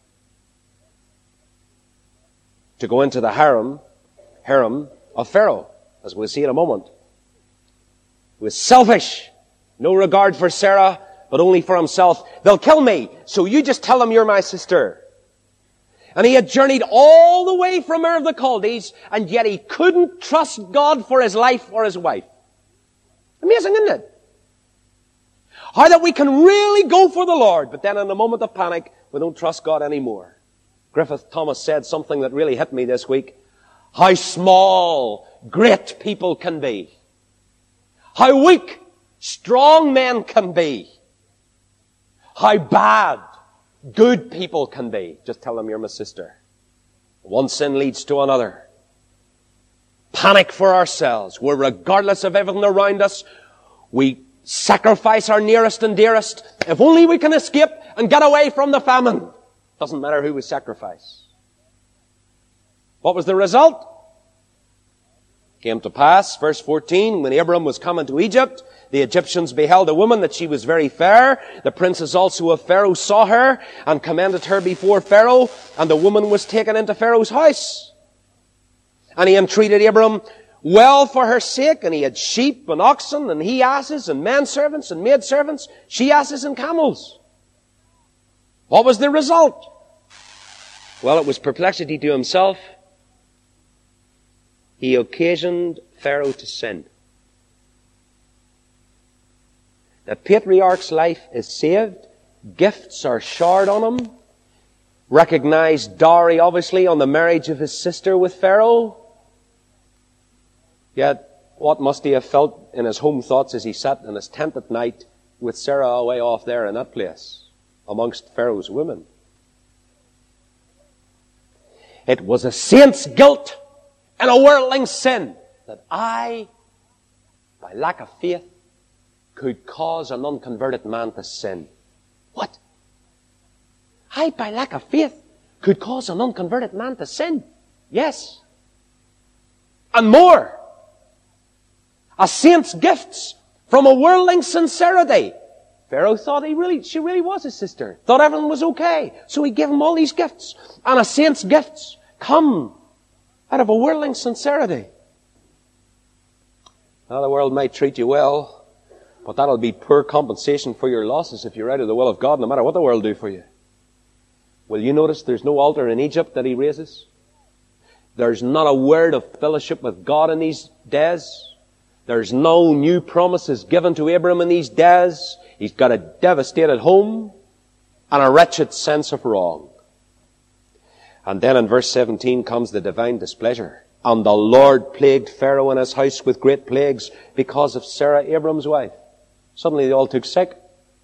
to go into the harem, harem of Pharaoh, as we'll see in a moment. He was selfish. No regard for Sarah, but only for himself. They'll kill me, so you just tell them you're my sister. And he had journeyed all the way from Ur of the Chaldees, and yet he couldn't trust God for his life or his wife. Amazing, isn't it? How that we can really go for the Lord, but then in a moment of panic, we don't trust God anymore. Griffith Thomas said something that really hit me this week. How small great people can be. How weak strong men can be. How bad good people can be. Just tell them you're my sister. One sin leads to another. Panic for ourselves. We're regardless of everything around us. We sacrifice our nearest and dearest. If only we can escape and get away from the famine. Doesn't matter who we sacrifice. What was the result? Came to pass, verse fourteen, when Abram was coming to Egypt, the Egyptians beheld a woman that she was very fair. The princes also of Pharaoh saw her and commended her before Pharaoh, and the woman was taken into Pharaoh's house. And he entreated Abram well for her sake, and he had sheep and oxen and he asses and men servants and maid servants, she asses and camels. What was the result? Well, it was perplexity to himself. He occasioned Pharaoh to sin. The patriarch's life is saved. Gifts are showered on him. Recognized dowry, obviously, on the marriage of his sister with Pharaoh. Yet, what must he have felt in his home thoughts as he sat in his tent at night with Sarah away off there in that place, amongst Pharaoh's women? It was a saint's guilt and a worldling's sin that I, by lack of faith, could cause an unconverted man to sin. What? I, by lack of faith, could cause an unconverted man to sin? Yes. And more. A saint's gifts from a worldling's sincerity. Pharaoh thought he really, she really was his sister. Thought everything was okay. So he gave him all these gifts. And a saint's gifts come out of a worldling's sincerity. Now the world might treat you well, but that'll be poor compensation for your losses if you're out of the will of God, no matter what the world do for you. Will you notice there's no altar in Egypt that he raises? There's not a word of fellowship with God in these days. There's no new promises given to Abram in these days. He's got a devastated home and a wretched sense of wrong. And then in verse seventeen comes the divine displeasure. And the Lord plagued Pharaoh and his house with great plagues because of Sarah, Abram's wife. Suddenly they all took sick.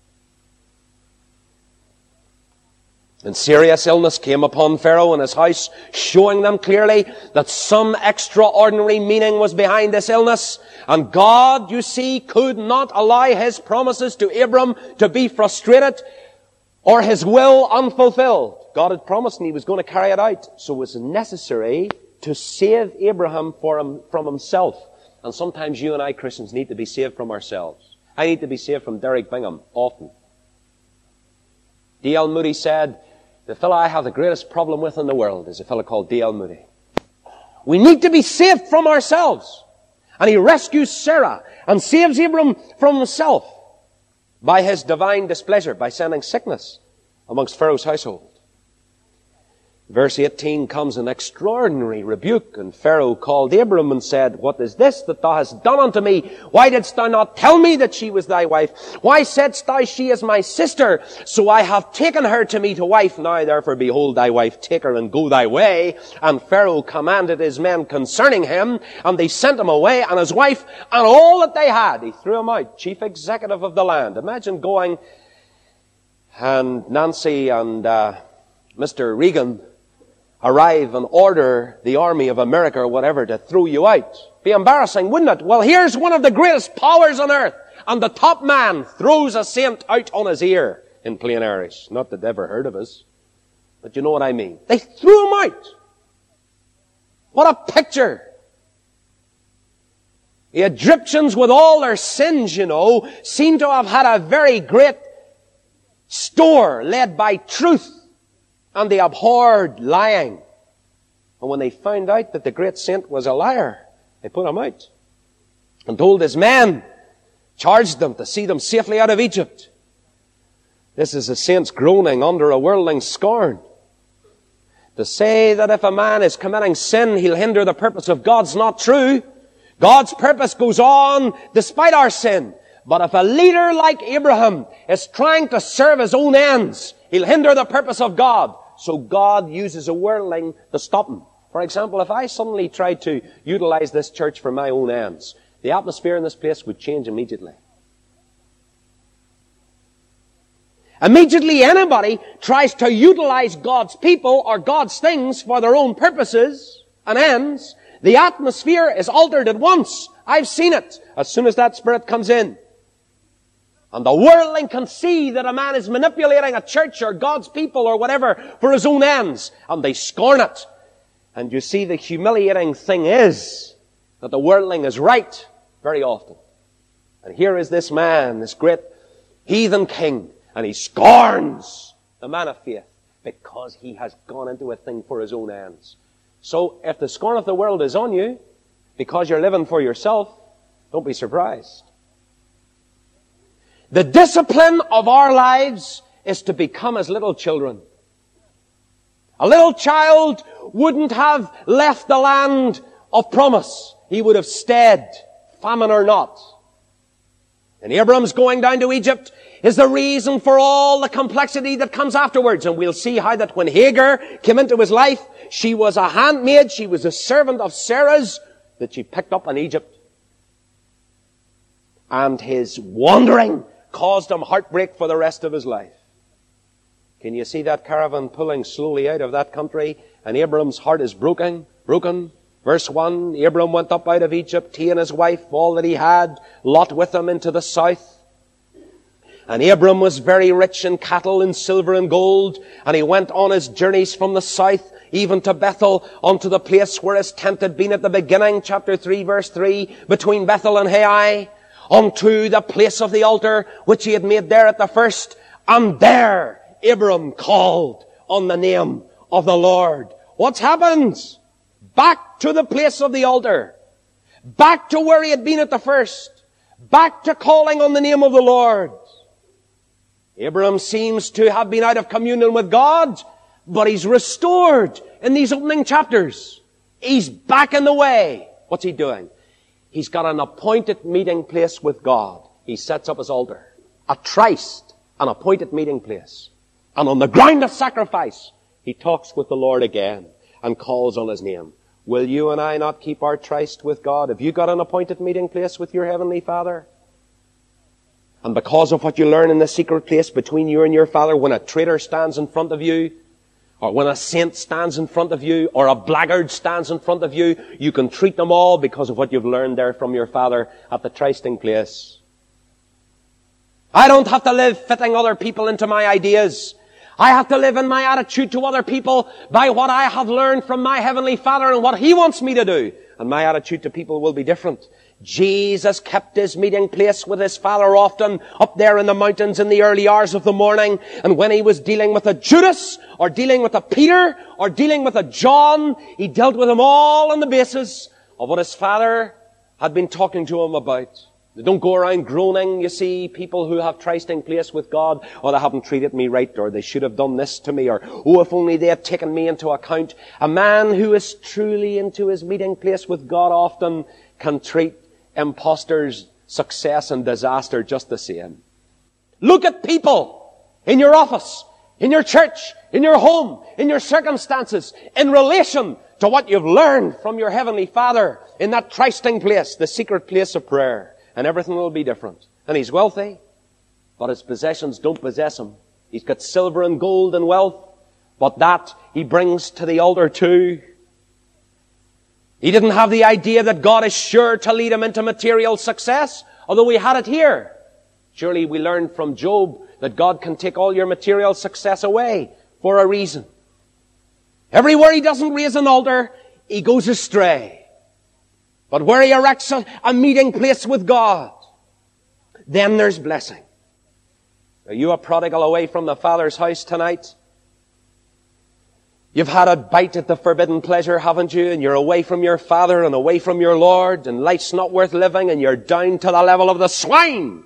And serious illness came upon Pharaoh and his house, showing them clearly that some extraordinary meaning was behind this illness. And God, you see, could not allow his promises to Abram to be frustrated or his will unfulfilled. God had promised and he was going to carry it out. So it was necessary to save Abraham for him, from himself. And sometimes you and I, Christians, need to be saved from ourselves. I need to be saved from Derek Bingham, often. D L Moody said, the fellow I have the greatest problem with in the world is a fellow called D L Moody. We need to be saved from ourselves. And he rescues Sarah and saves Abram from himself by his divine displeasure, by sending sickness amongst Pharaoh's household. Verse eighteen comes an extraordinary rebuke, and Pharaoh called Abram and said, what is this that thou hast done unto me? Why didst thou not tell me that she was thy wife? Why saidst thou, she is my sister? So I have taken her to me to wife. Now therefore behold thy wife, take her and go thy way. And Pharaoh commanded his men concerning him, and they sent him away, and his wife, and all that they had. He threw him out, chief executive of the land. Imagine going and Nancy and uh, Mister Reagan arrive and order the army of America or whatever to throw you out. Be embarrassing, wouldn't it? Well, here's one of the greatest powers on earth, and the top man throws a saint out on his ear, in plain Irish. Not that they ever heard of us, but you know what I mean. They threw him out. What a picture. The Egyptians, with all their sins, you know, seem to have had a very great store led by truth, and they abhorred lying. And when they found out that the great saint was a liar, they put him out and told his men, charged them to see them safely out of Egypt. This is the saints groaning under a worldling's scorn. To say that if a man is committing sin, he'll hinder the purpose of God's not true. God's purpose goes on despite our sin. But if a leader like Abraham is trying to serve his own ends, he'll hinder the purpose of God. So God uses a worldling to stop him. For example, if I suddenly tried to utilize this church for my own ends, the atmosphere in this place would change immediately. Immediately anybody tries to utilize God's people or God's things for their own purposes and ends, the atmosphere is altered at once. I've seen it as soon as that spirit comes in. And the worldling can see that a man is manipulating a church or God's people or whatever for his own ends, and they scorn it. And you see, the humiliating thing is that the worldling is right very often. And here is this man, this great heathen king, and he scorns the man of faith because he has gone into a thing for his own ends. So if the scorn of the world is on you because you're living for yourself, don't be surprised. The discipline of our lives is to become as little children. A little child wouldn't have left the land of promise. He would have stayed, famine or not. And Abram's going down to Egypt is the reason for all the complexity that comes afterwards. And we'll see how that when Hagar came into his life, she was a handmaid, she was a servant of Sarah's that she picked up in Egypt. And his wandering caused him heartbreak for the rest of his life. Can you see that caravan pulling slowly out of that country? And Abram's heart is broken, broken. Verse one, Abram went up out of Egypt, he and his wife, all that he had, Lot with him into the south. And Abram was very rich in cattle and silver and gold, and he went on his journeys from the south, even to Bethel, unto the place where his tent had been at the beginning, chapter three, verse three, between Bethel and Hai, unto the place of the altar, which he had made there at the first. And there Abram called on the name of the Lord. What's happened? Back to the place of the altar. Back to where he had been at the first. Back to calling on the name of the Lord. Abram seems to have been out of communion with God, but he's restored in these opening chapters. He's back in the way. What's he doing? He's got an appointed meeting place with God. He sets up his altar. A tryst, an appointed meeting place. And on the ground of sacrifice, he talks with the Lord again and calls on his name. Will you and I not keep our tryst with God? Have you got an appointed meeting place with your Heavenly Father? And because of what you learn in the secret place between you and your Father, when a traitor stands in front of you, or when a saint stands in front of you, or a blackguard stands in front of you, you can treat them all because of what you've learned there from your Father at the trysting place. I don't have to live fitting other people into my ideas. I have to live in my attitude to other people by what I have learned from my Heavenly Father and what He wants me to do. And my attitude to people will be different. Jesus kept His meeting place with His Father often up there in the mountains in the early hours of the morning. And when He was dealing with a Judas, or dealing with a Peter, or dealing with a John, He dealt with them all on the basis of what His Father had been talking to Him about. They don't go around groaning, you see, people who have trysting place with God, or they haven't treated me right, or they should have done this to me, or, oh, if only they had taken me into account. A man who is truly into his meeting place with God often can treat imposters' success and disaster just the same. Look at people in your office, in your church, in your home, in your circumstances, in relation to what you've learned from your Heavenly Father in that trysting place, the secret place of prayer. And everything will be different. And he's wealthy, but his possessions don't possess him. He's got silver and gold and wealth, but that he brings to the altar too. He didn't have the idea that God is sure to lead him into material success, although we had it here. Surely we learned from Job that God can take all your material success away for a reason. Everywhere he doesn't raise an altar, he goes astray. But where he erects a, a meeting place with God, then there's blessing. Are you a prodigal away from the Father's house tonight? You've had a bite at the forbidden pleasure, haven't you? And you're away from your Father and away from your Lord, and life's not worth living, and you're down to the level of the swine.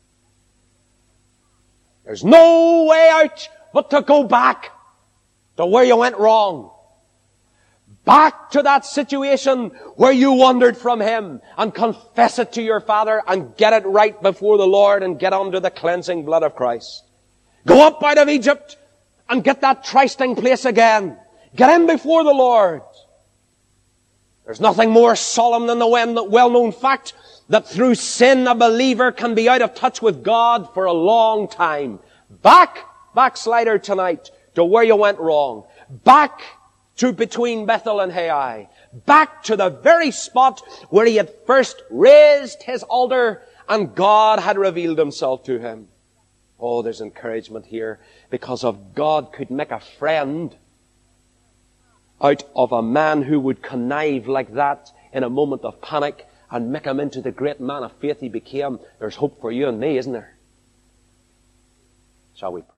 There's no way out but to go back to where you went wrong. Back to that situation where you wandered from Him, and confess it to your Father and get it right before the Lord and get under the cleansing blood of Christ. Go up out of Egypt and get that trysting place again. Get in before the Lord. There's nothing more solemn than the well-known fact that through sin a believer can be out of touch with God for a long time. Back, backslider tonight, to where you went wrong. Back to between Bethel and Hai. Back to the very spot where he had first raised his altar and God had revealed Himself to him. Oh, there's encouragement here, because of God could make a friend out of a man who would connive like that in a moment of panic and make him into the great man of faith he became. There's hope for you and me, isn't there? Shall we pray?